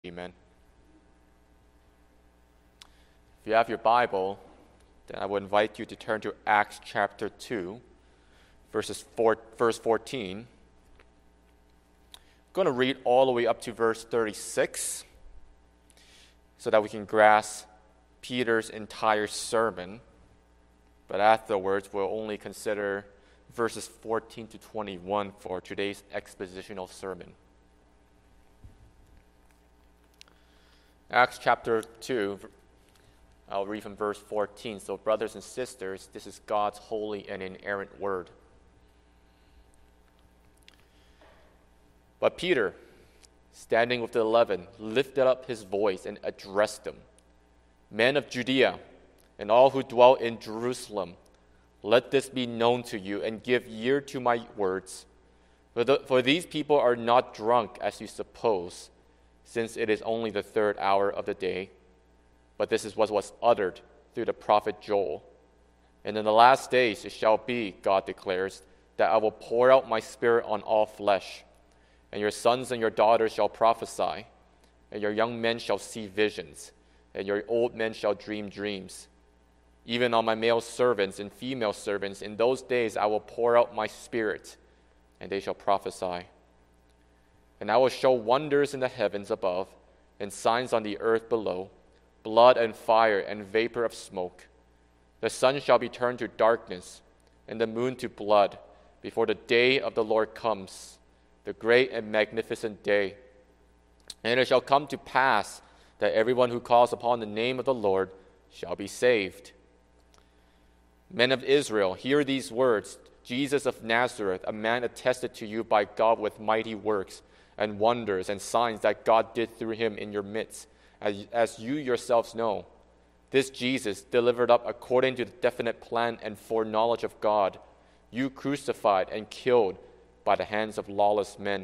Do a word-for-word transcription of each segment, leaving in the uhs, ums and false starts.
Amen. If you have your Bible, then I would invite you to turn to Acts chapter two, verses four, verse fourteen. I'm going to read all the way up to verse thirty-six so that we can grasp Peter's entire sermon. But afterwards, we'll only consider verses fourteen to twenty-one for today's expositional sermon. Acts chapter two, I'll read from verse fourteen. So, brothers and sisters, this is God's holy and inerrant word. But Peter, standing with the eleven, lifted up his voice and addressed them. Men of Judea, and all who dwell in Jerusalem, let this be known to you, and give ear to my words. For, the, for these people are not drunk, as you suppose, since it is only the third hour of the day. But this is what was uttered through the prophet Joel. And in the last days it shall be, God declares, that I will pour out my spirit on all flesh. And your sons and your daughters shall prophesy, and your young men shall see visions, and your old men shall dream dreams. Even on my male servants and female servants, in those days I will pour out my spirit, and they shall prophesy. And I will show wonders in the heavens above, and signs on the earth below, blood and fire and vapor of smoke. The sun shall be turned to darkness, and the moon to blood, before the day of the Lord comes, the great and magnificent day. And it shall come to pass that everyone who calls upon the name of the Lord shall be saved. Men of Israel, hear these words. Jesus of Nazareth, a man attested to you by God with mighty works and wonders and signs that God did through him in your midst, as, as you yourselves know. This Jesus, delivered up according to the definite plan and foreknowledge of God, you crucified and killed by the hands of lawless men.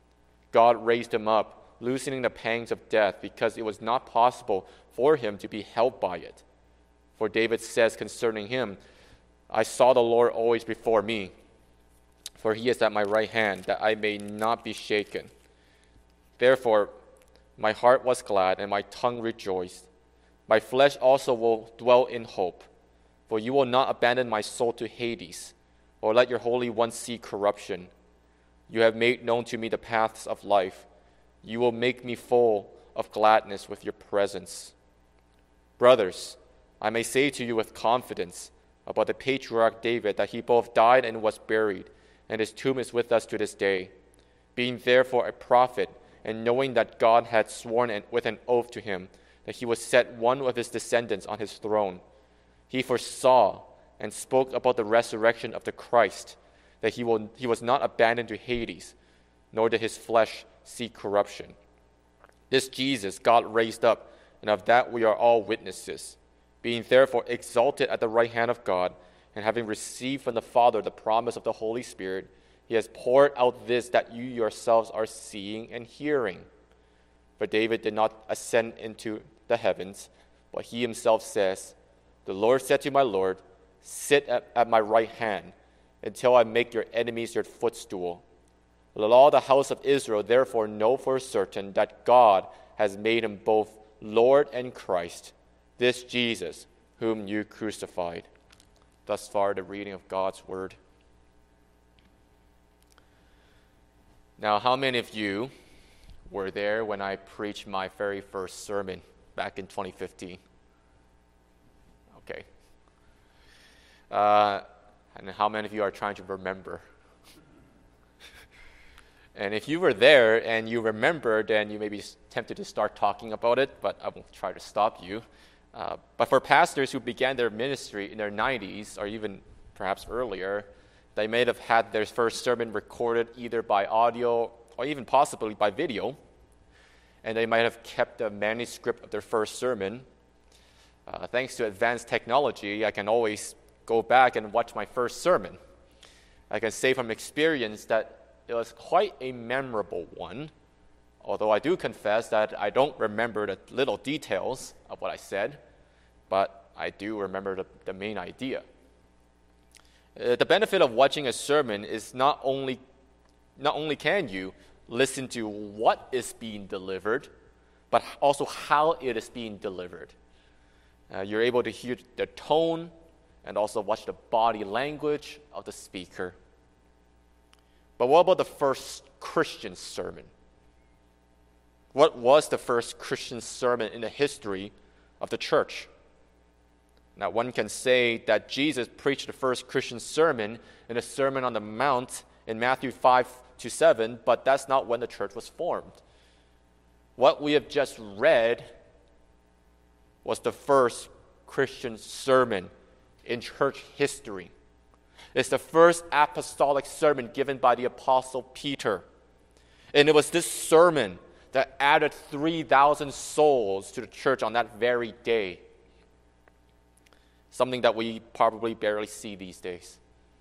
God raised him up, loosening the pangs of death, because it was not possible for him to be held by it. For David says concerning him, I saw the Lord always before me, for he is at my right hand, that I may not be shaken. Therefore, my heart was glad, and my tongue rejoiced. My flesh also will dwell in hope, for you will not abandon my soul to Hades, or let your Holy One see corruption. You have made known to me the paths of life. You will make me full of gladness with your presence. Brothers, I may say to you with confidence about the patriarch David that he both died and was buried, and his tomb is with us to this day. Being therefore a prophet, and knowing that God had sworn with an oath to him that he would set one of his descendants on his throne, he foresaw and spoke about the resurrection of the Christ, that he, will, he was not abandoned to Hades, nor did his flesh see corruption. This Jesus God raised up, and of that we are all witnesses. Being therefore exalted at the right hand of God, and having received from the Father the promise of the Holy Spirit, he has poured out this that you yourselves are seeing and hearing. For David did not ascend into the heavens, but he himself says, the Lord said to my Lord, sit at, at my right hand, until I make your enemies your footstool. Let all the house of Israel therefore know for certain that God has made him both Lord and Christ, this Jesus whom you crucified. Thus far, the reading of God's word. Now, how many of you were there when I preached my very first sermon back in twenty fifteen? Okay. Uh, and how many of you are trying to remember? And if you were there and you remember, then you may be tempted to start talking about it, but I won't try to stop you. Uh, but for pastors who began their ministry in their nineties, or even perhaps earlier, they may have had their first sermon recorded either by audio or even possibly by video, and they might have kept a manuscript of their first sermon. Uh, thanks to advanced technology, I can always go back and watch my first sermon. I can say from experience that it was quite a memorable one, although I do confess that I don't remember the little details of what I said, but I do remember the, the main idea. Uh, the benefit of watching a sermon is not only, not only can you listen to what is being delivered, but also how it is being delivered. Uh, you're able to hear the tone and also watch the body language of the speaker. But what about the first Christian sermon? What was the first Christian sermon in the history of the church? Now, one can say that Jesus preached the first Christian sermon in the Sermon on the Mount in Matthew five to seven, but that's not when the church was formed. What we have just read was the first Christian sermon in church history. It's the first apostolic sermon given by the Apostle Peter. And it was this sermon that added three thousand souls to the church on that very day. Something that we probably barely see these days.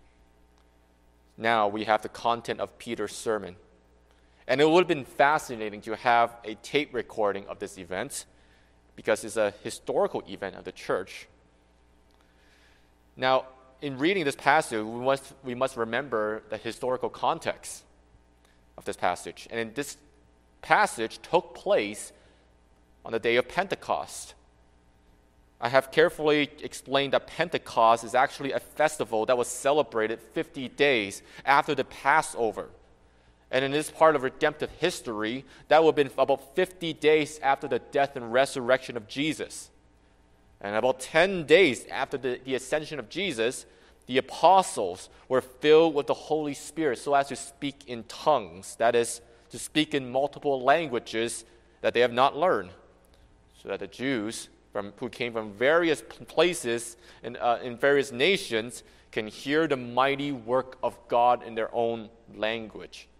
Now we have the content of Peter's sermon. And it would have been fascinating to have a tape recording of this event because it's a historical event of the church. Now, in reading this passage, we must, we must remember the historical context of this passage. And this passage took place on the day of Pentecost. I have carefully explained that Pentecost is actually a festival that was celebrated fifty days after the Passover. And in this part of redemptive history, that would have been about fifty days after the death and resurrection of Jesus. And about ten days after the, the ascension of Jesus, the apostles were filled with the Holy Spirit so as to speak in tongues, that is, to speak in multiple languages that they have not learned, so that the Jews from, who came from various places and uh, in various nations can hear the mighty work of God in their own language.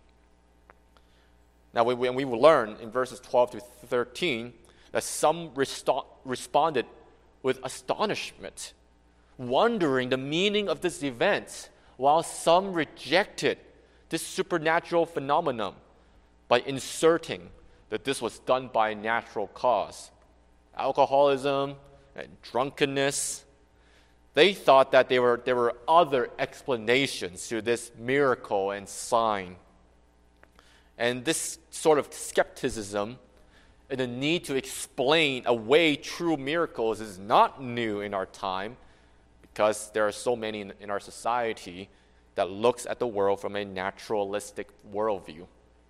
Now, we, we, we will learn in verses twelve to thirteen that some resto- responded with astonishment, wondering the meaning of this event, while some rejected this supernatural phenomenon by inserting that this was done by a natural cause. Alcoholism and drunkenness. They thought that there were, there were other explanations to this miracle and sign. And this sort of skepticism and the need to explain away true miracles is not new in our time, because there are so many in, in our society that looks at the world from a naturalistic worldview.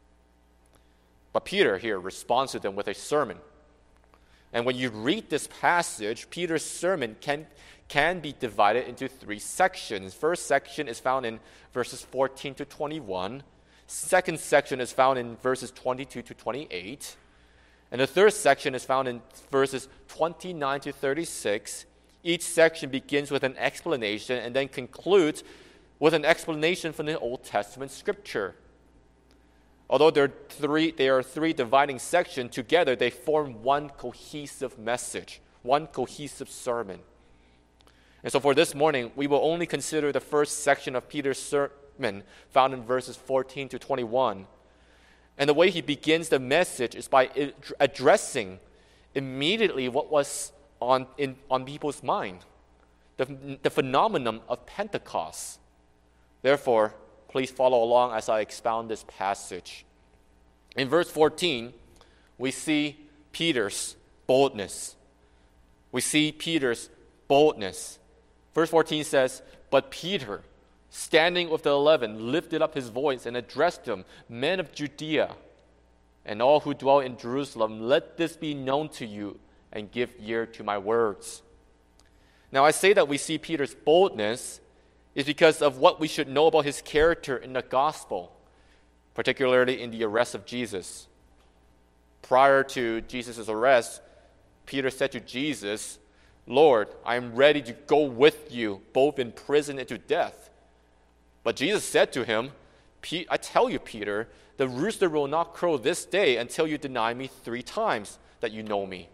But Peter here responds to them with a sermon. And when you read this passage, Peter's sermon can, can be divided into three sections. First section is found in verses fourteen to twenty-one. Second section is found in verses twenty-two to twenty-eight. And the third section is found in verses twenty-nine to thirty-six. Each section begins with an explanation and then concludes with an explanation from the Old Testament scripture. Although there are three, there are three dividing sections, together they form one cohesive message, one cohesive sermon. And so for this morning, we will only consider the first section of Peter's sermon found in verses fourteen to twenty-one. And the way he begins the message is by addressing immediately what was on, in, on people's mind, the, the phenomenon of Pentecost. Therefore, please follow along as I expound this passage. In verse fourteen, we see Peter's boldness. We see Peter's boldness. Verse fourteen says, "But Peter, standing with the eleven, lifted up his voice and addressed them, 'Men of Judea, and all who dwell in Jerusalem, let this be known to you, and give ear to my words.'" Now, I say that we see Peter's boldness is because of what we should know about his character in the gospel, particularly in the arrest of Jesus. Prior to Jesus' arrest, Peter said to Jesus, "Lord, I am ready to go with you, both in prison and to death." But Jesus said to him, "I tell you, Peter, the rooster will not crow this day until you deny me three times that you know me."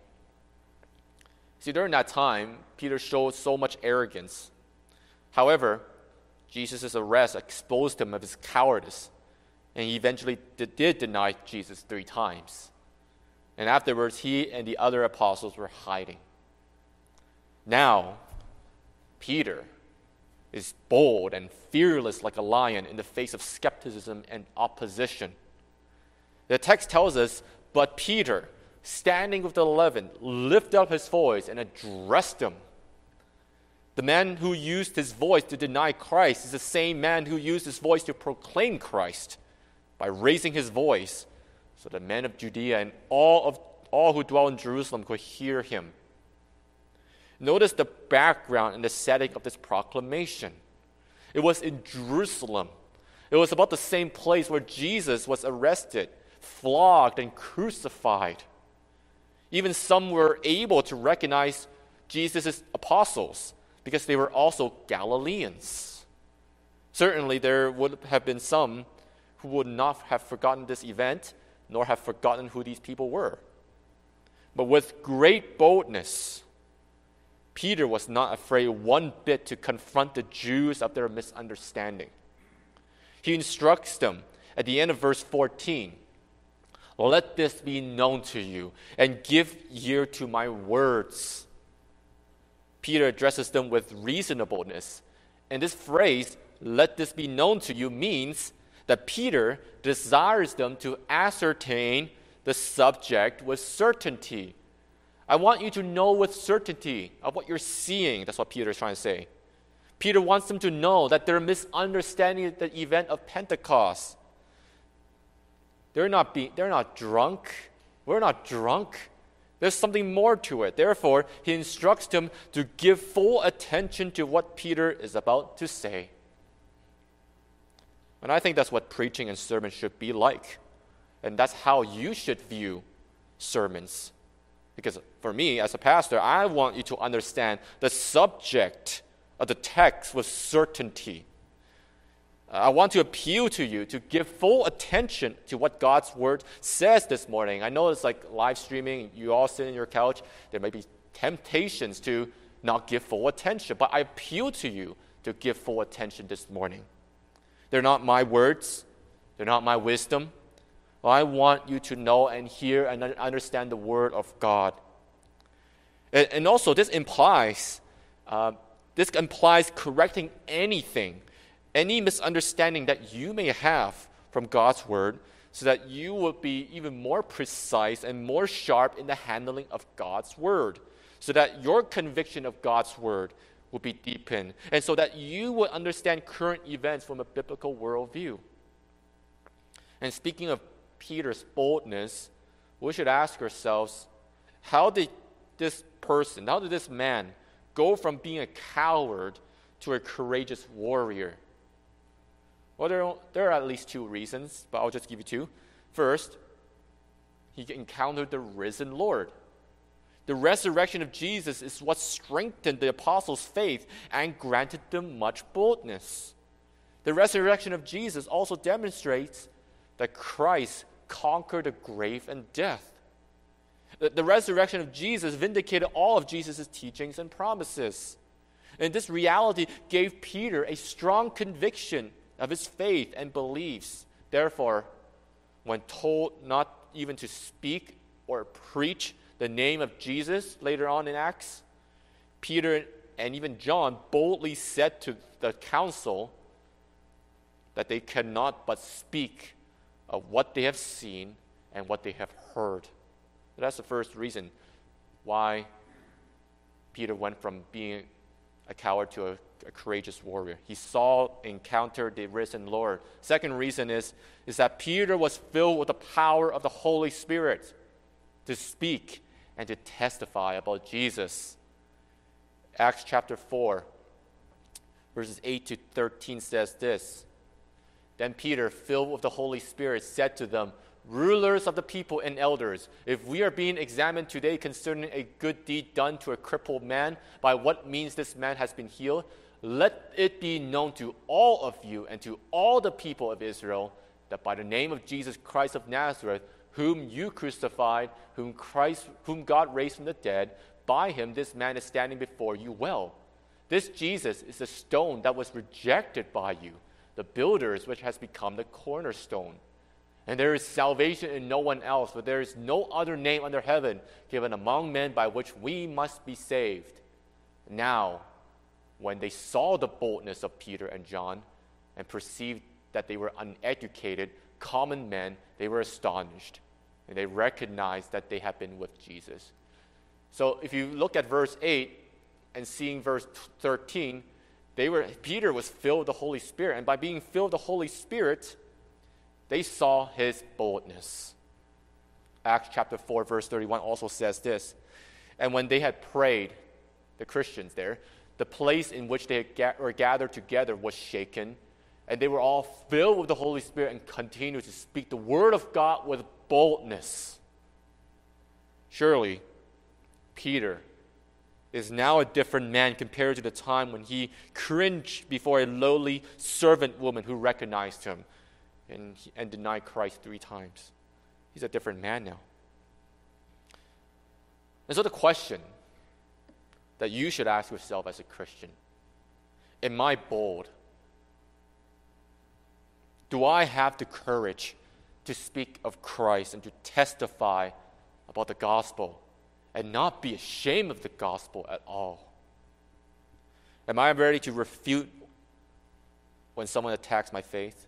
See, during that time, Peter showed so much arrogance. However, Jesus' arrest exposed him of his cowardice, and he eventually did, did deny Jesus three times. And afterwards, he and the other apostles were hiding. Now, Peter is bold and fearless like a lion in the face of skepticism and opposition. The text tells us, "But Peter, standing with the eleven, lifted up his voice and addressed them. The man who used his voice to deny Christ is the same man who used his voice to proclaim Christ by raising his voice so the men of Judea and all of all who dwell in Jerusalem could hear him. Notice the background and the setting of this proclamation. It was in Jerusalem. It was about the same place where Jesus was arrested, flogged, and crucified. Even some were able to recognize Jesus' apostles because they were also Galileans. Certainly, there would have been some who would not have forgotten this event, nor have forgotten who these people were. But with great boldness, Peter was not afraid one bit to confront the Jews of their misunderstanding. He instructs them at the end of verse fourteen, "Let this be known to you, and give ear to my words." Peter addresses them with reasonableness. And this phrase, "let this be known to you," means that Peter desires them to ascertain the subject with certainty. I want you to know with certainty of what you're seeing. That's what Peter is trying to say. Peter wants them to know that they're misunderstanding the event of Pentecost. They're not being, they're not drunk. We're not drunk. There's something more to it. Therefore, he instructs them to give full attention to what Peter is about to say. And I think that's what preaching and sermons should be like. And that's how you should view sermons. Because for me, as a pastor, I want you to understand the subject of the text with certainty. I want to appeal to you to give full attention to what God's Word says this morning. I know it's like live streaming. You all sit in your couch. There may be temptations to not give full attention. But I appeal to you to give full attention this morning. They're not my words. They're not my wisdom. Well, I want you to know and hear and understand the Word of God. And, and also, this implies, uh, this implies correcting anything, any misunderstanding that you may have from God's Word, so that you will be even more precise and more sharp in the handling of God's Word, so that your conviction of God's Word will be deepened, and so that you will understand current events from a biblical worldview. And speaking of Peter's boldness, we should ask ourselves, how did this person, how did this man go from being a coward to a courageous warrior? Well, there are, there are at least two reasons, but I'll just give you two. First, he encountered the risen Lord. The resurrection of Jesus is what strengthened the apostles' faith and granted them much boldness. The resurrection of Jesus also demonstrates that Christ conquered the grave and death. The, the resurrection of Jesus vindicated all of Jesus' teachings and promises. And this reality gave Peter a strong conviction of his faith and beliefs. Therefore, when told not even to speak or preach the name of Jesus later on in Acts, Peter and even John boldly said to the council that they cannot but speak of what they have seen and what they have heard. That's the first reason why Peter went from being a coward to a, a courageous warrior. He saw, encountered the risen Lord. Second reason is, is that Peter was filled with the power of the Holy Spirit to speak and to testify about Jesus. Acts chapter four, verses eight to thirteen says this. Then Peter, filled with the Holy Spirit, said to them, "Rulers of the people and elders, if we are being examined today concerning a good deed done to a crippled man, by what means this man has been healed, let it be known to all of you and to all the people of Israel that by the name of Jesus Christ of Nazareth, whom you crucified, whom Christ, whom God raised from the dead, by him this man is standing before you well. This Jesus is the stone that was rejected by you, the builders, which has become the cornerstone. And there is salvation in no one else, for there is no other name under heaven given among men by which we must be saved." Now, when they saw the boldness of Peter and John and perceived that they were uneducated, common men, they were astonished. and they recognized that they had been with Jesus. So if you look at verse eight and seeing verse thirteen, they were Peter was filled with the Holy Spirit, and by being filled with the Holy Spirit, they saw his boldness. Acts chapter four, verse thirty-one also says this, and when they had prayed, the Christians there, the place in which they were gathered together was shaken, and they were all filled with the Holy Spirit and continued to speak the word of God with boldness. Surely, Peter is now a different man compared to the time when he cringed before a lowly servant woman who recognized him and, and denied Christ three times. He's a different man now. And so the question that you should ask yourself as a Christian, am I bold? Do I have the courage to speak of Christ and to testify about the gospel and not be ashamed of the gospel at all? Am I ready to refute when someone attacks my faith?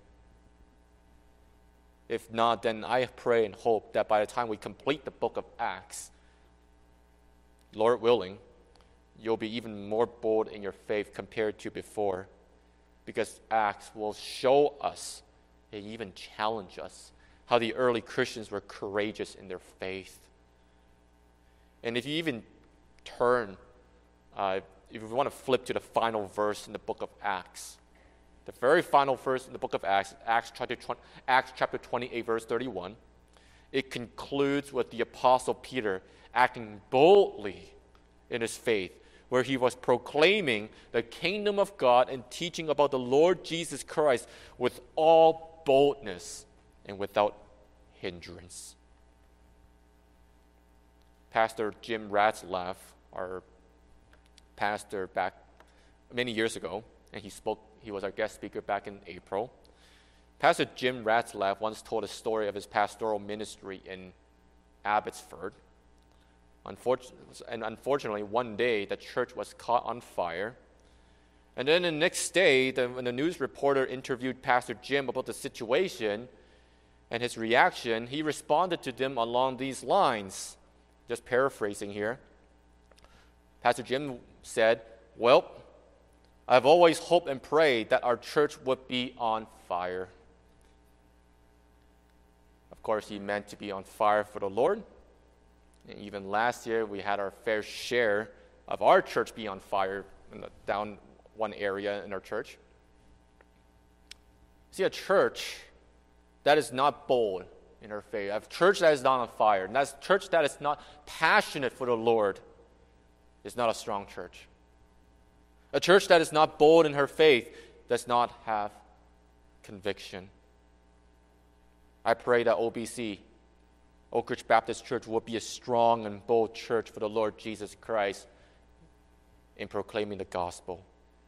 If not, then I pray and hope that by the time we complete the book of Acts, Lord willing, you'll be even more bold in your faith compared to before, because Acts will show us and even challenge us how the early Christians were courageous in their faith. And if you even turn, uh, if you want to flip to the final verse in the book of Acts, the very final verse in the book of Acts, Acts chapter, Acts chapter twenty-eight, verse thirty-one, it concludes with the Apostle Peter acting boldly in his faith, where he was proclaiming the kingdom of God and teaching about the Lord Jesus Christ with all boldness and without hindrance. Pastor Jim Ratzlaff, our pastor back many years ago, and he spoke, he was our guest speaker back in April. Pastor Jim Ratzlaff once told a story of his pastoral ministry in Abbotsford. And unfortunately, one day, the church was caught on fire. And then the next day, the, when the news reporter interviewed Pastor Jim about the situation and his reaction, he responded to them along these lines. Just paraphrasing here. Pastor Jim said, "Well, I've always hoped and prayed that our church would be on fire." Of course, he meant to be on fire for the Lord. And even last year, we had our fair share of our church be on fire in the, down one area in our church. See, a church that is not bold in her faith, a church that is not on fire, and that's a church that is not passionate for the Lord, is not a strong church. A church that is not bold in her faith does not have conviction. I pray that O B C, Oak Ridge Baptist Church, will be a strong and bold church for the Lord Jesus Christ in proclaiming the gospel.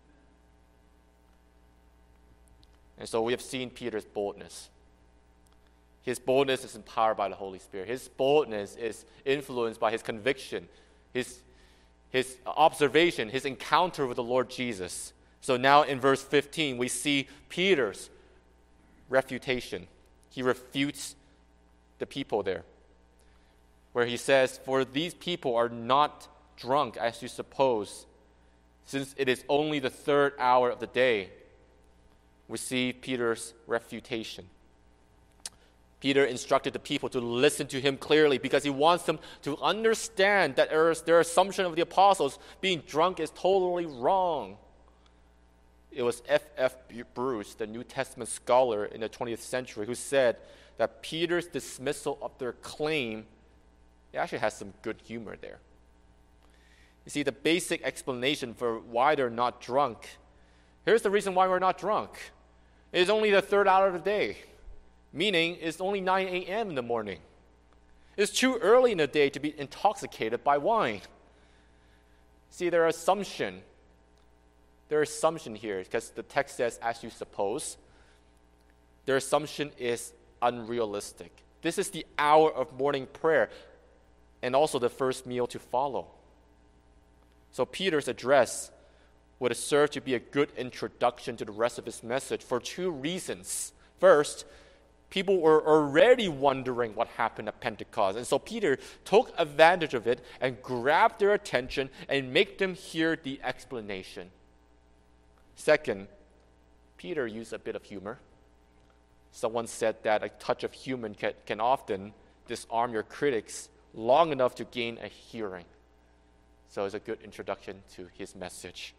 And so we have seen Peter's boldness. His boldness is empowered by the Holy Spirit. His boldness is influenced by his conviction, his, his observation, his encounter with the Lord Jesus. So now in verse fifteen, we see Peter's refutation. He refutes the people there, where he says, "For these people are not drunk as you suppose, since it is only the third hour of the day." We see Peter's refutation. Peter instructed the people to listen to him clearly because he wants them to understand that their assumption of the apostles being drunk is totally wrong. It was F F Bruce, the New Testament scholar in the twentieth century, who said that Peter's dismissal of their claim, it actually has some good humor there. You see, the basic explanation for why they're not drunk, here's the reason why we're not drunk. It is only the third hour of the day, meaning it's only nine a.m. in the morning. It's too early in the day to be intoxicated by wine. See, their assumption, their assumption here, because the text says, "as you suppose," their assumption is unrealistic. This is the hour of morning prayer and also the first meal to follow. So Peter's address would serve to be a good introduction to the rest of his message for two reasons. First, People were already wondering what happened at Pentecost. And so Peter took advantage of it and grabbed their attention and made them hear the explanation. Second, Peter used a bit of humor. Someone said that a touch of humor can, can often disarm your critics long enough to gain a hearing. So it's a good introduction to his message.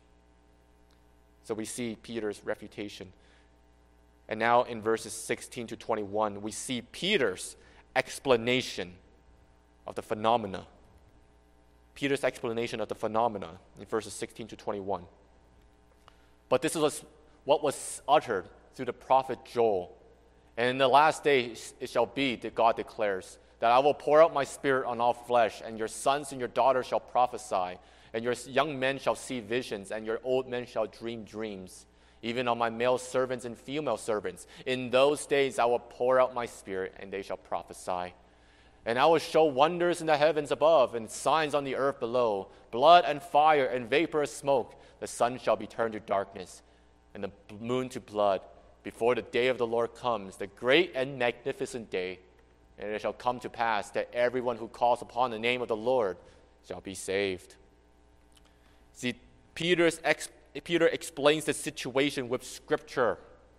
So we see Peter's refutation. And now in verses sixteen to twenty-one, we see Peter's explanation of the phenomena. Peter's explanation of the phenomena in verses sixteen to twenty-one. But this was what was uttered through the prophet Joel. And in the last days it shall be, that God declares, that I will pour out my spirit on all flesh, and your sons and your daughters shall prophesy, and your young men shall see visions, and your old men shall dream dreams. Even on my male servants and female servants. In those days I will pour out my spirit, and they shall prophesy. And I will show wonders in the heavens above, and signs on the earth below, blood and fire and vapor of smoke. The sun shall be turned to darkness, and the moon to blood, before the day of the Lord comes, the great and magnificent day. And it shall come to pass that everyone who calls upon the name of the Lord shall be saved. See, Peter's ex- Peter explains the situation with Scripture.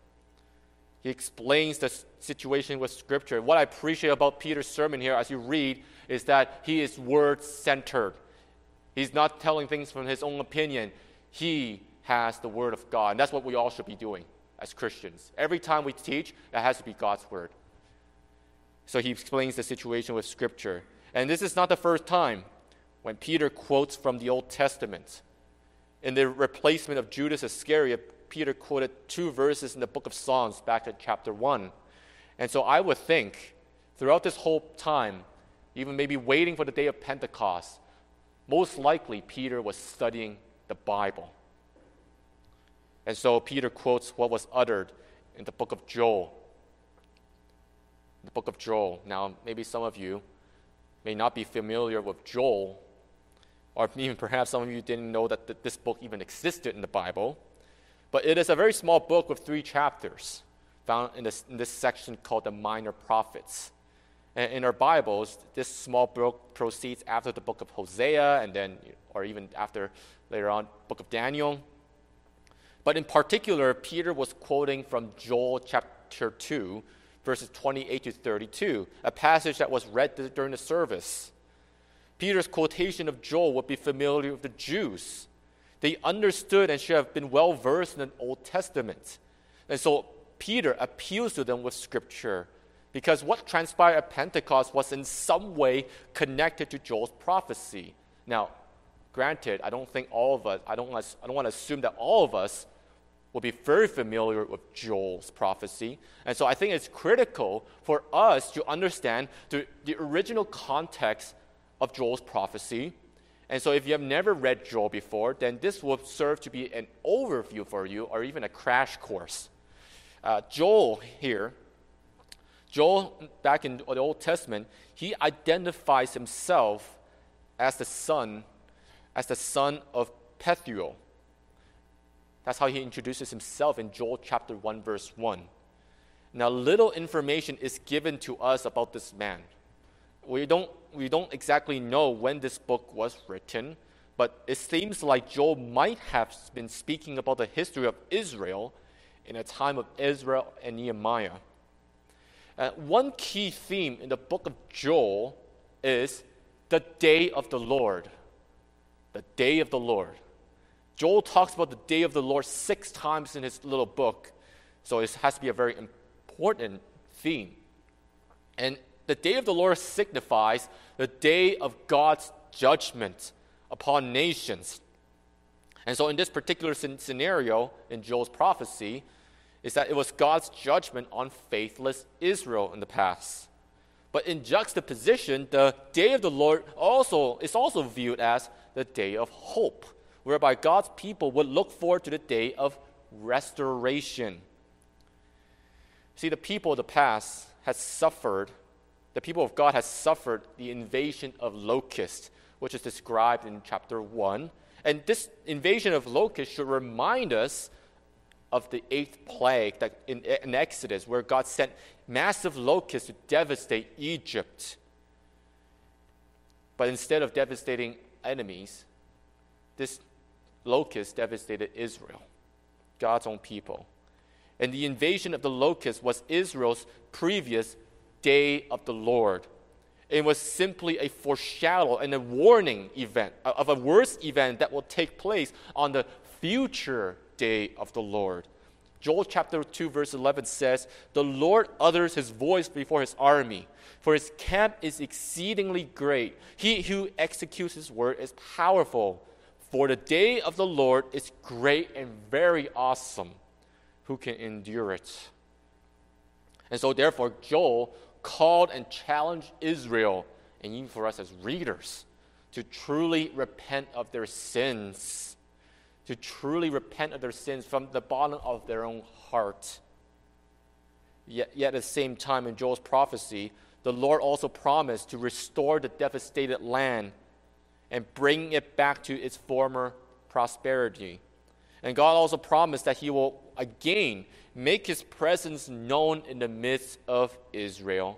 He explains the situation with Scripture. What I appreciate about Peter's sermon here as you read is that he is word-centered. He's not telling things from his own opinion. He has the Word of God. And that's what we all should be doing as Christians. Every time we teach, it has to be God's Word. So he explains the situation with Scripture. And this is not the first time when Peter quotes from the Old Testament. In the replacement of Judas Iscariot, Peter quoted two verses in the book of Psalms back at chapter one. And so I would think, throughout this whole time, even maybe waiting for the day of Pentecost, most likely Peter was studying the Bible. And so Peter quotes what was uttered in the book of Joel. The book of Joel. Now, maybe some of you may not be familiar with Joel, or even perhaps some of you didn't know that th- this book even existed in the Bible. But it is a very small book with three chapters found in this, in this section called the Minor Prophets. And in our Bibles, this small book proceeds after the book of Hosea, and then, or even after, later on, book of Daniel. But in particular, Peter was quoting from Joel chapter two, verses twenty-eight to thirty-two, a passage that was read during the service. Peter's quotation of Joel would be familiar with the Jews. They understood and should have been well-versed in the Old Testament. And so Peter appeals to them with Scripture, because what transpired at Pentecost was in some way connected to Joel's prophecy. Now, granted, I don't think all of us, I don't, I don't want to assume that all of us will be very familiar with Joel's prophecy. And so I think it's critical for us to understand the, the original context of Joel's prophecy. And so if you have never read Joel before, then this will serve to be an overview for you, or even a crash course. Uh, Joel here, Joel, back in the Old Testament, he identifies himself as the son, as the son of Pethuel. That's how he introduces himself in Joel chapter one, verse one. Now, little information is given to us about this man. We don't, we don't exactly know when this book was written, but it seems like Joel might have been speaking about the history of Israel in a time of Ezra and Nehemiah. Uh, one key theme in the book of Joel is the day of the Lord. The day of the Lord. Joel talks about the day of the Lord six times in his little book, so it has to be a very important theme. And the day of the Lord signifies the day of God's judgment upon nations. And so in this particular scenario, in Joel's prophecy, is that it was God's judgment on faithless Israel in the past. But in juxtaposition, the day of the Lord also is also viewed as the day of hope, whereby God's people would look forward to the day of restoration. See, the people of the past has suffered, the people of God has suffered the invasion of locusts, which is described in chapter one. And this invasion of locusts should remind us of the eighth plague that in, in Exodus, where God sent massive locusts to devastate Egypt. But instead of devastating enemies, this locust devastated Israel, God's own people. And the invasion of the locust was Israel's previous day of the Lord. It was simply a foreshadow and a warning event of a worse event that will take place on the future day of the Lord. Joel chapter two verse eleven says, "The Lord utters his voice before his army, for his camp is exceedingly great. He who executes his word is powerful. For the day of the Lord is great and very awesome. Who can endure it?" And so therefore, Joel called and challenged Israel, and even for us as readers, to truly repent of their sins, to truly repent of their sins from the bottom of their own heart. Yet, yet at the same time, in Joel's prophecy, the Lord also promised to restore the devastated land and bring it back to its former prosperity. And God also promised that he will again make his presence known in the midst of Israel.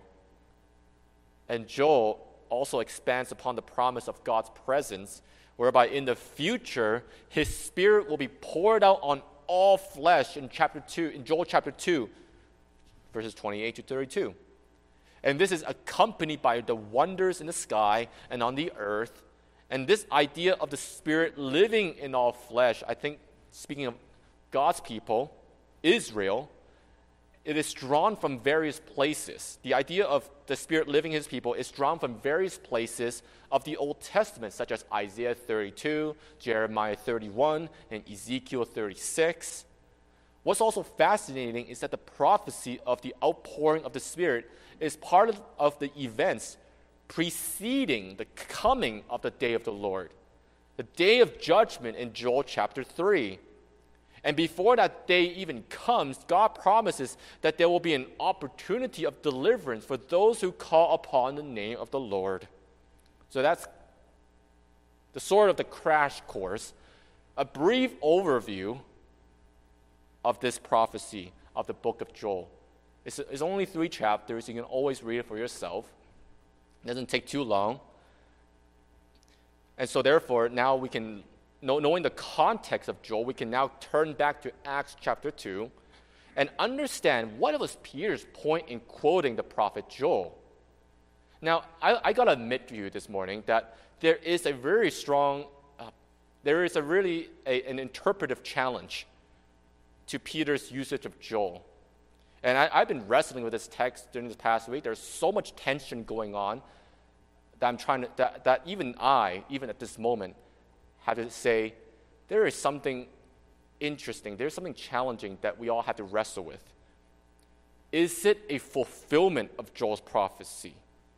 And Joel also expands upon the promise of God's presence, whereby in the future, his Spirit will be poured out on all flesh in chapter two, in Joel chapter two, verses twenty-eight to thirty-two. And this is accompanied by the wonders in the sky and on the earth. And this idea of the Spirit living in all flesh, I think, speaking of God's people, Israel, it is drawn from various places. The idea of the Spirit living in his people is drawn from various places of the Old Testament, such as Isaiah thirty-two, Jeremiah thirty-one, and Ezekiel thirty-six. What's also fascinating is that the prophecy of the outpouring of the Spirit is part of, of the events preceding the coming of the day of the Lord, the day of judgment in Joel chapter three. And before that day even comes, God promises that there will be an opportunity of deliverance for those who call upon the name of the Lord. So that's the sort of the crash course, a brief overview of this prophecy of the book of Joel. It's, it's only three chapters. You can always read it for yourself. It doesn't take too long. And so therefore, now we can, knowing the context of Joel, we can now turn back to Acts chapter two and understand what was Peter's point in quoting the prophet Joel. Now, I, I got to admit to you this morning that there is a very strong, uh, there is a really a, an interpretive challenge to Peter's usage of Joel. And I, I've been wrestling with this text during this past week. There's so much tension going on that I'm trying to, that, that even I, even at this moment, have to say, there is something interesting, there's something challenging that we all have to wrestle with. Is it a fulfillment of Joel's prophecy?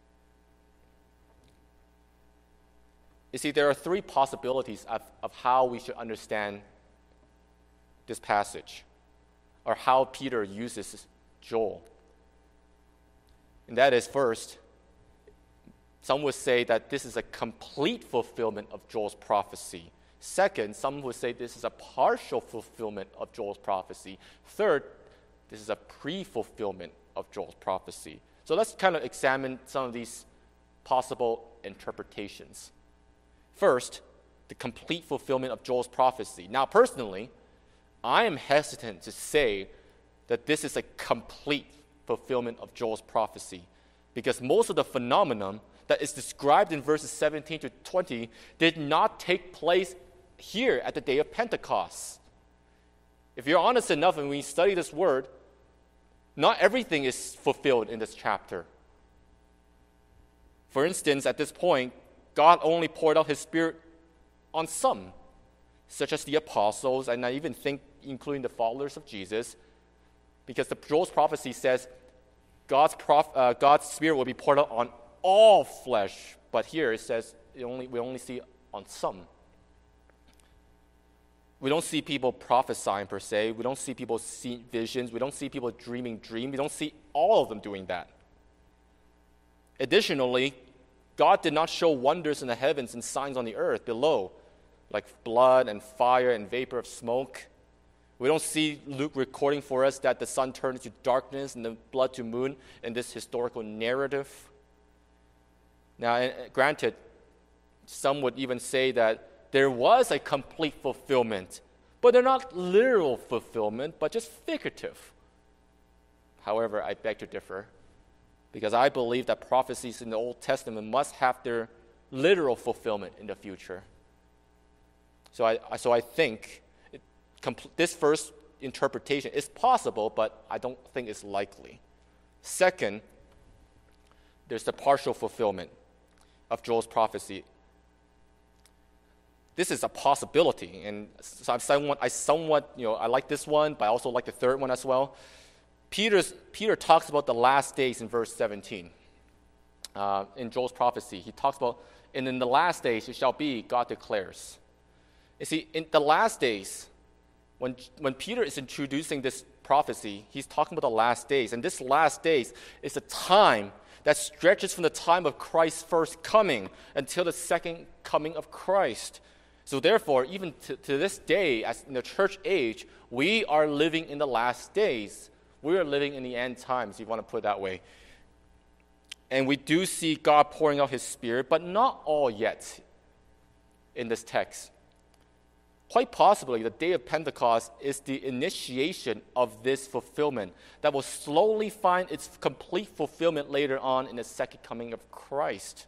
You see, there are three possibilities of, of how we should understand this passage, or how Peter uses Joel. And that is, first, some would say that this is a complete fulfillment of Joel's prophecy. Second, some would say this is a partial fulfillment of Joel's prophecy. Third, this is a pre-fulfillment of Joel's prophecy. So let's kind of examine some of these possible interpretations. First, the complete fulfillment of Joel's prophecy. Now, personally, I am hesitant to say that this is a complete fulfillment of Joel's prophecy, because most of the phenomenon that is described in verses seventeen to twenty did not take place here at the day of Pentecost. If you're honest enough and we study this word, not everything is fulfilled in this chapter. For instance, at this point, God only poured out his Spirit on some, such as the apostles, and I even think including the followers of Jesus, because the Joel's prophecy says God's, prof, uh, God's Spirit will be poured out on all flesh, but here it says it only, we only see on some. We don't see people prophesying per se. We don't see people see visions. We don't see people dreaming dreams. We don't see all of them doing that. Additionally, God did not show wonders in the heavens and signs on the earth below, like blood and fire and vapor of smoke. We don't see Luke recording for us that the sun turned into darkness and the blood to moon in this historical narrative. Now, granted, some would even say that there was a complete fulfillment, but they're not literal fulfillment, but just figurative. However, I beg to differ, because I believe that prophecies in the Old Testament must have their literal fulfillment in the future. So I, so I think it, compl- this first interpretation is possible, but I don't think it's likely. Second, there's the partial fulfillment of Joel's prophecy. This is a possibility, and so I'm somewhat, I somewhat, you know, I like this one, but I also like the third one as well. Peter's, Peter talks about the last days in verse seventeen. Uh, in Joel's prophecy, he talks about, and in the last days it shall be, God declares. You see, in the last days, when, when Peter is introducing this prophecy, he's talking about the last days, and this last days is a time that stretches from the time of Christ's first coming until the second coming of Christ. So therefore, even to, to this day, as in the church age, we are living in the last days. We are living in the end times, if you want to put it that way. And we do see God pouring out his Spirit, but not all yet in this text. Quite possibly, the day of Pentecost is the initiation of this fulfillment that will slowly find its complete fulfillment later on in the second coming of Christ.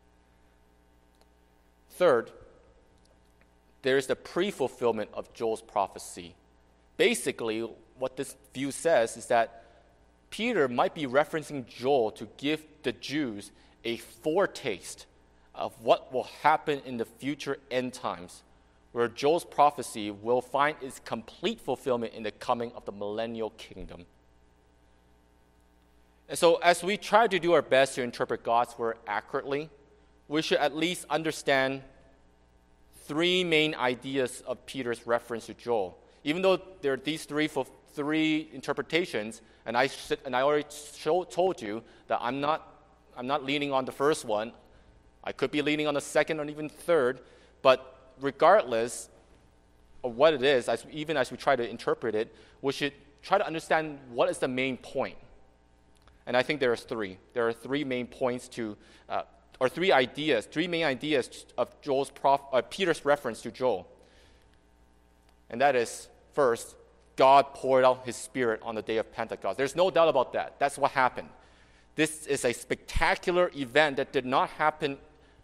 Third, there is the pre-fulfillment of Joel's prophecy. Basically, what this view says is that Peter might be referencing Joel to give the Jews a foretaste of what will happen in the future end times, where Joel's prophecy will find its complete fulfillment in the coming of the millennial kingdom. And so as we try to do our best to interpret God's word accurately, we should at least understand three main ideas of Peter's reference to Joel. Even though there are these three three interpretations, and I and I already show, told you that I'm not I'm not leaning on the first one. I could be leaning on the second or even third, but regardless of what it is, as, even as we try to interpret it, we should try to understand what is the main point. And I think there are three. There are three main points to, uh, or three ideas, three main ideas of Joel's prof, uh, Peter's reference to Joel. And that is, first, God poured out his Spirit on the day of Pentecost. There's no doubt about that. That's what happened. This is a spectacular event that did not happen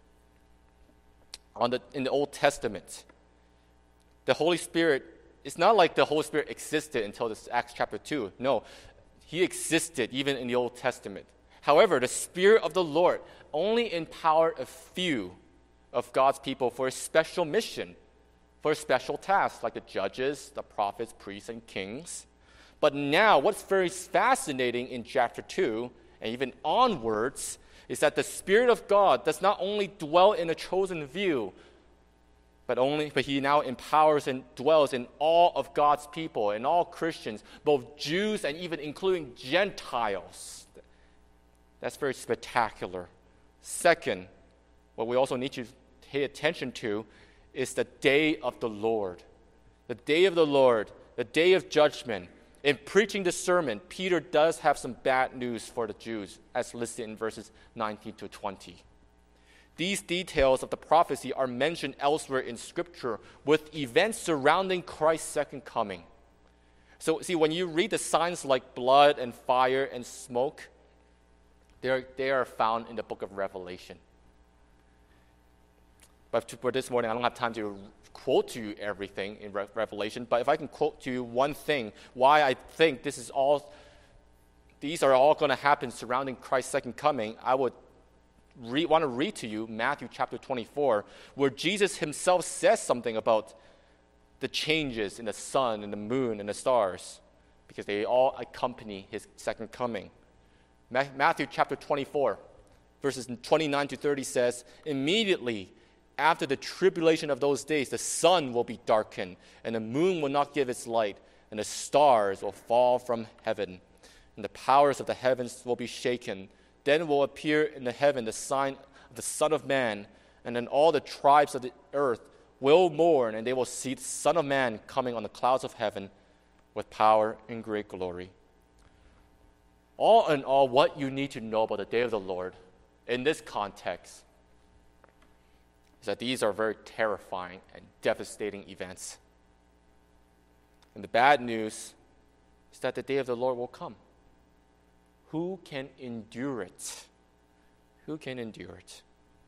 on the, in the Old Testament. The Holy Spirit, it's not like the Holy Spirit existed until this Acts chapter two. No, he existed even in the Old Testament. However, the Spirit of the Lord only empowered a few of God's people for a special mission, for a special task, like the judges, the prophets, priests, and kings. But now, what's very fascinating in chapter two, and even onwards, is that the Spirit of God does not only dwell in a chosen few, but only, but he now empowers and dwells in all of God's people, and all Christians, both Jews and even including Gentiles. That's very spectacular. Second, what we also need to pay attention to is the day of the Lord. The day of the Lord, the day of judgment. In preaching the sermon, Peter does have some bad news for the Jews, as listed in verses nineteen to twenty. These details of the prophecy are mentioned elsewhere in Scripture with events surrounding Christ's second coming. So, see, when you read the signs like blood and fire and smoke, they're, they are found in the book of Revelation. But for this morning, I don't have time to quote to you everything in Re- Revelation, but if I can quote to you one thing, why I think this is all, these are all going to happen surrounding Christ's second coming, I would re- want to read to you Matthew chapter twenty-four, where Jesus himself says something about the changes in the sun and the moon and the stars, because they all accompany his second coming. Ma- Matthew chapter twenty-four, verses twenty-nine to thirty says, immediately after the tribulation of those days, the sun will be darkened, and the moon will not give its light, and the stars will fall from heaven, and the powers of the heavens will be shaken. Then will appear in the heaven the sign of the Son of Man, and then all the tribes of the earth will mourn, and they will see the Son of Man coming on the clouds of heaven with power and great glory. All in all, what you need to know about the day of the Lord in this context is that these are very terrifying and devastating events. And the bad news is that the day of the Lord will come. Who can endure it? Who can endure it?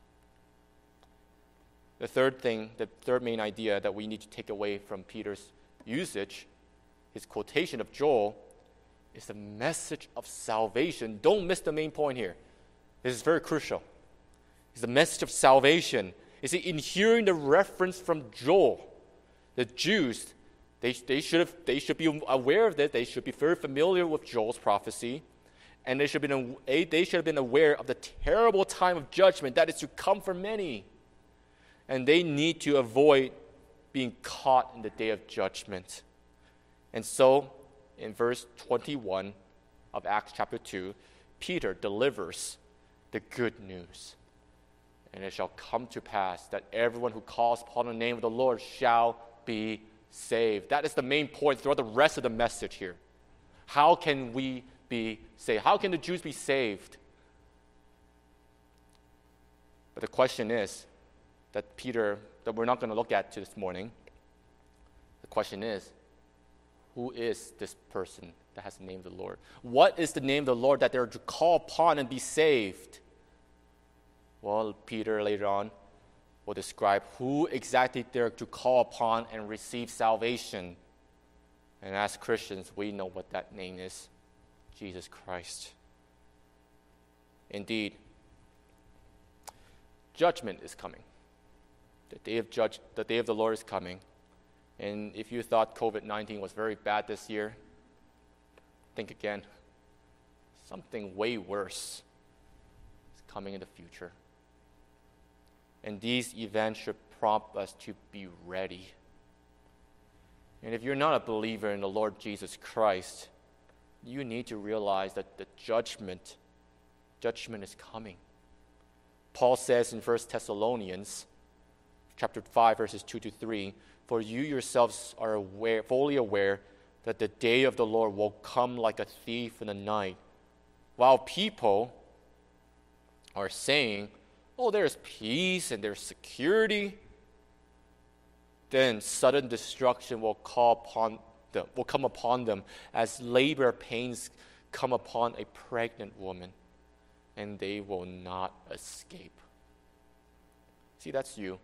The third thing, the third main idea that we need to take away from Peter's usage, his quotation of Joel, is the message of salvation. Don't miss the main point here. This is very crucial. It's the message of salvation. You see, in hearing the reference from Joel, the Jews, they, they, should have, they should be aware of this. They should be very familiar with Joel's prophecy. And they should, have been, they should have been aware of the terrible time of judgment that is to come for many. And they need to avoid being caught in the day of judgment. And so, in verse twenty-one of Acts chapter two, Peter delivers the good news. And it shall come to pass that everyone who calls upon the name of the Lord shall be saved. That is the main point throughout the rest of the message here. How can we be saved? How can the Jews be saved? But the question is that Peter, that we're not going to look at this morning. The question is, who is this person that has the name of the Lord? What is the name of the Lord that they're to call upon and be saved? Well, Peter later on will describe who exactly they're to call upon and receive salvation. And as Christians, we know what that name is: Jesus Christ. Indeed, judgment is coming. The day of judge, the day of the Lord is coming. And if you thought covid nineteen was very bad this year, think again. Something way worse is coming in the future. And these events should prompt us to be ready. And if you're not a believer in the Lord Jesus Christ, you need to realize that the judgment, judgment is coming. Paul says in First Thessalonians chapter five, verses two to three, for you yourselves are aware, fully aware that the day of the Lord will come like a thief in the night. While people are saying, oh, there's peace and there's security, then sudden destruction will call upon them, will come upon them as labor pains come upon a pregnant woman, and they will not escape. See, that's you.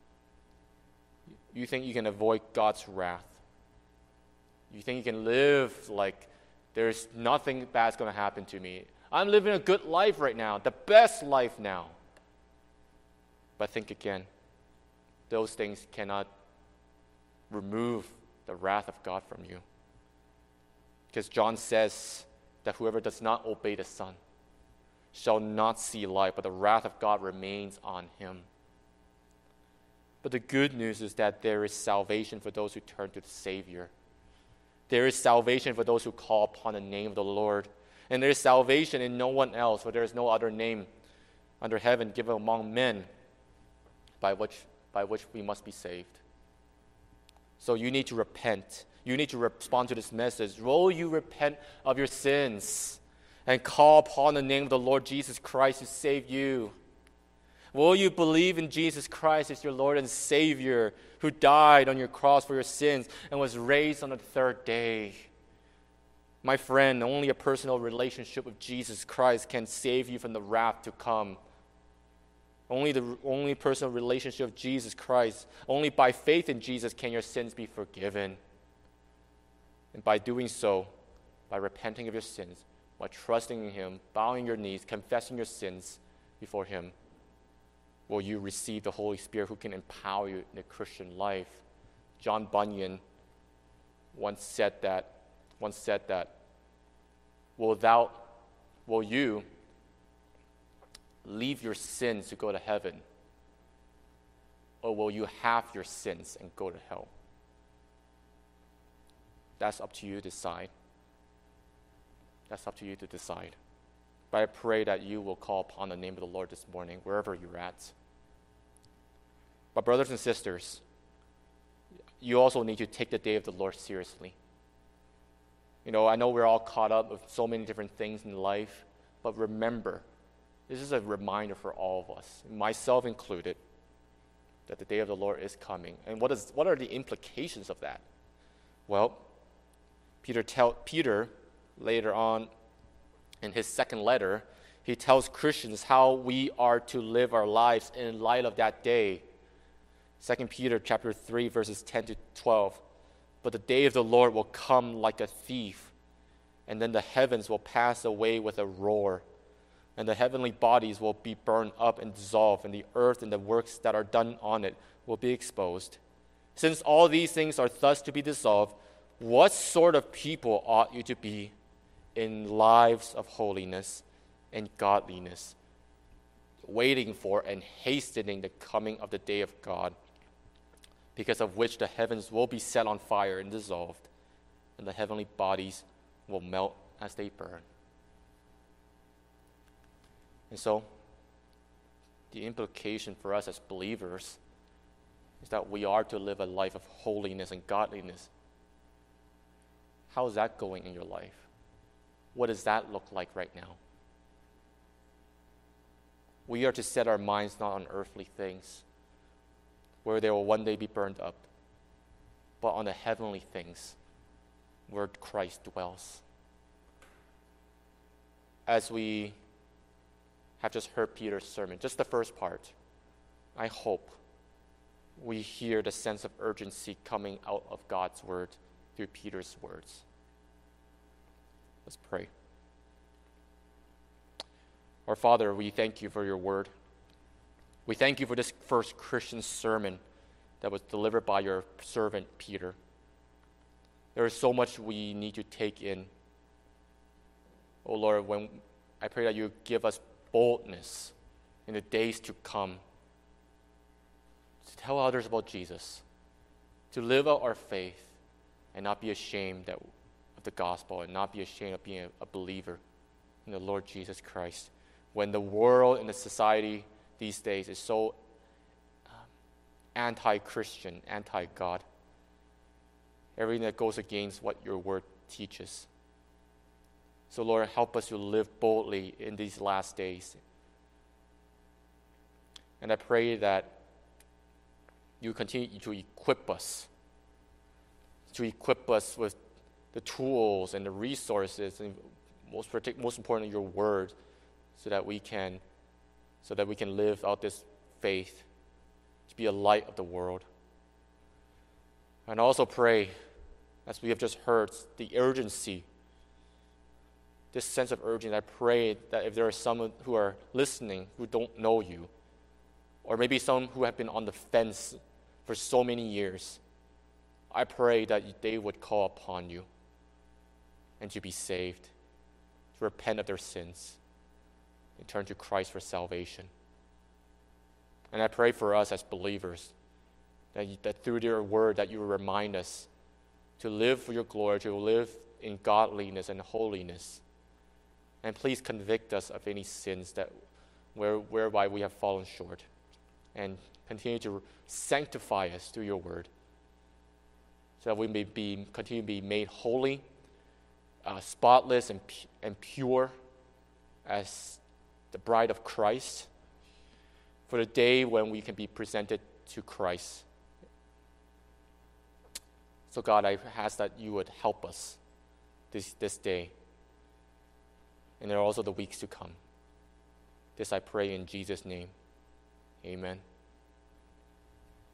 You think you can avoid God's wrath. You think you can live like there's nothing bad's going to happen to me. I'm living a good life right now, the best life now. But think again. Those things cannot remove the wrath of God from you. Because John says that whoever does not obey the Son shall not see life, but the wrath of God remains on him. But the good news is that there is salvation for those who turn to the Savior. There is salvation for those who call upon the name of the Lord. And there is salvation in no one else, for there is no other name under heaven given among men by which, by which we must be saved. So you need to repent. You need to respond to this message. Will you repent of your sins and call upon the name of the Lord Jesus Christ to save you? Will you believe in Jesus Christ as your Lord and Savior, who died on your cross for your sins and was raised on the third day? My friend, only a personal relationship with Jesus Christ can save you from the wrath to come. Only the only personal relationship with Jesus Christ, only by faith in Jesus can your sins be forgiven. And by doing so, by repenting of your sins, by trusting in Him, bowing your knees, confessing your sins before Him, will you receive the Holy Spirit who can empower you in the Christian life. John Bunyan once said that, once said that, will thou, will you leave your sins to go to heaven, or will you have your sins and go to hell? That's up to you to decide. That's up to you to decide. But I pray that you will call upon the name of the Lord this morning, wherever you're at. But brothers and sisters, you also need to take the day of the Lord seriously. You know, I know we're all caught up with so many different things in life, but remember, this is a reminder for all of us, myself included, that the day of the Lord is coming. And what is what are the implications of that? Well, Peter tell Peter later on in his second letter, he tells Christians how we are to live our lives in light of that day. Second Peter chapter three, verses ten to twelve. But the day of the Lord will come like a thief, and then the heavens will pass away with a roar, and the heavenly bodies will be burned up and dissolved, and the earth and the works that are done on it will be exposed. Since all these things are thus to be dissolved, what sort of people ought you to be in lives of holiness and godliness, waiting for and hastening the coming of the day of God, because of which the heavens will be set on fire and dissolved, and the heavenly bodies will melt as they burn. And so, the implication for us as believers is that we are to live a life of holiness and godliness. How is that going in your life? What does that look like right now? We are to set our minds not on earthly things, where they will one day be burned up, but on the heavenly things, where Christ dwells. As we have just heard Peter's sermon, just the first part, I hope we hear the sense of urgency coming out of God's word through Peter's words. Let's pray. Our Father, we thank you for your word. We thank you for this first Christian sermon that was delivered by your servant Peter. There is so much we need to take in. Oh Lord, when I pray that you give us boldness in the days to come to tell others about Jesus, to live out our faith and not be ashamed that, of the gospel, and not be ashamed of being a, a believer in the Lord Jesus Christ. When the world and the society these days is so um, anti-Christian, anti-God, everything that goes against what your word teaches. So Lord, help us to live boldly in these last days. And I pray that you continue to equip us, to equip us with the tools and the resources, and most partic- most importantly, your word, so that we can, so that we can live out this faith, to be a light of the world. And I also pray, as we have just heard, the urgency, this sense of urgency. I pray that if there are some who are listening who don't know you, or maybe some who have been on the fence for so many years, I pray that they would call upon you and to be saved, to repent of their sins, and turn to Christ for salvation. And I pray for us as believers that, you, that through your word that you will remind us to live for your glory, to live in godliness and holiness. And please convict us of any sins that where, whereby we have fallen short, and continue to sanctify us through your word, so that we may be continue to be made holy, uh, spotless, and, pu- and pure as the bride of Christ, for the day when we can be presented to Christ. So God, I ask that you would help us this, this day, and there are also the weeks to come. This I pray in Jesus' name. Amen.